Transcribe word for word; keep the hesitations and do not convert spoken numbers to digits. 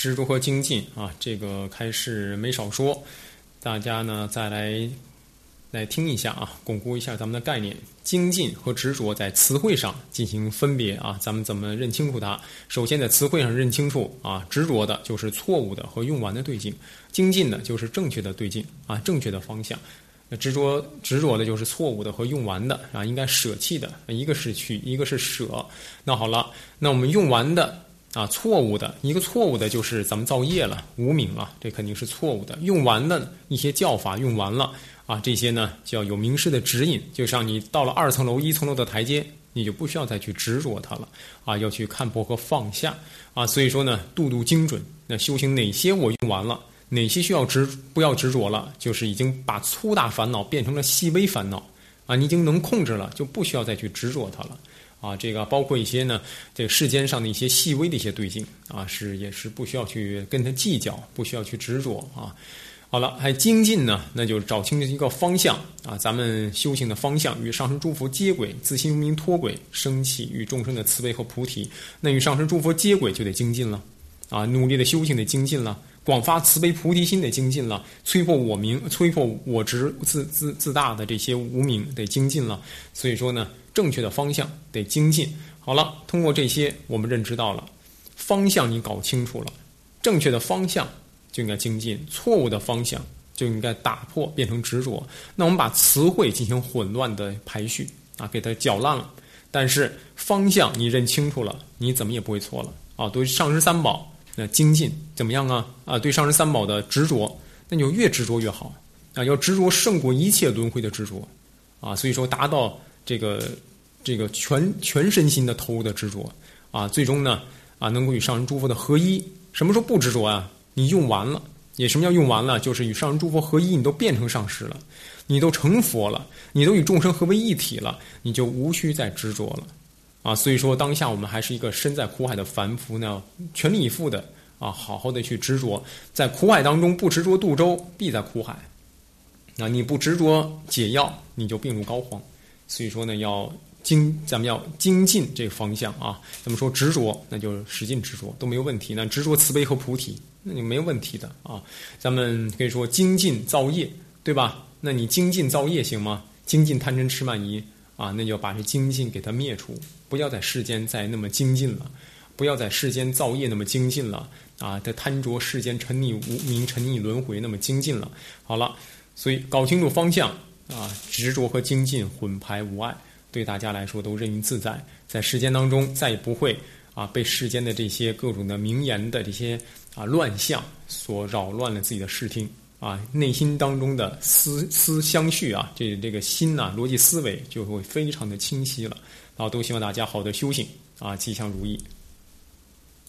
执着和精进啊，这个开示没少说，大家呢再来来听一下啊，巩固一下咱们的概念。精进和执着在词汇上进行分别啊，咱们怎么认清楚它？首先在词汇上认清楚啊，执着的就是错误的和用完的对境，精进的就是正确的对境啊，正确的方向。执着执着的就是错误的和用完的啊，应该舍弃的，一个是去，一个是舍。那好了，那我们用完的啊，错误的一个错误的就是咱们造业了，无明了，这肯定是错误的。用完的一些教法用完了啊，这些呢就要有名师的指引，就像你到了二层楼、一层楼的台阶，你就不需要再去执着它了啊，要去看破和放下啊。所以说呢，度度精准。那修行哪些我用完了？哪些需要执不要执着了，就是已经把粗大烦恼变成了细微烦恼啊，你已经能控制了，就不需要再去执着它了啊。这个包括一些呢，这个世间上的一些细微的一些对境啊，是也是不需要去跟它计较，不需要去执着啊。好了，还精进呢，那就找清一个方向啊，咱们修行的方向与上师诸佛接轨，自心无明脱轨，升起与众生的慈悲和菩提。那与上师诸佛接轨就得精进了啊，努力的修行得精进了。广发慈悲菩提心得精进了，摧破我明、摧破我执自自自大的这些无明得精进了。所以说呢，正确的方向得精进。好了，通过这些我们认知到了方向，你搞清楚了，正确的方向就应该精进，错误的方向就应该打破，变成执着。那我们把词汇进行混乱的排序啊，给它搅烂了。但是方向你认清楚了，你怎么也不会错了啊。对上师三宝。那精进怎么样啊？啊，对上师三宝的执着，那你就越执着越好啊！要执着胜过一切轮回的执着啊！所以说，达到这个这个全全身心的投入的执着啊，最终呢啊，能够与上师诸佛的合一。什么时候不执着啊？你用完了，也什么叫用完了？就是与上师诸佛合一，你都变成上师了，你都成佛了，你都与众生合为一体了，你就无需再执着了。啊，所以说当下我们还是一个身在苦海的凡夫呢，全力以赴的啊，好好的去执着，在苦海当中不执着渡舟，必在苦海。啊，你不执着解药，你就病入膏肓。所以说呢，要精，咱们要精进这个方向啊。咱们说执着，那就使劲执着都没有问题。那执着慈悲和菩提，那就没有问题的啊。咱们可以说精进造业，对吧？那你精进造业行吗？精进贪嗔痴慢疑。啊，那就要把这精进给它灭除，不要在世间再那么精进了，不要在世间造业那么精进了啊！在贪着世间沉溺无明、沉溺轮回那么精进了。好了，所以搞清楚方向啊，执着和精进混排无碍，对大家来说都任意自在，在世间当中再也不会啊被世间的这些各种的名言的这些啊乱象所扰乱了自己的视听。啊，内心当中的思思相续啊，这这个心呐、啊，逻辑思维就会非常的清晰了。然后都希望大家好的修行啊，吉祥如意。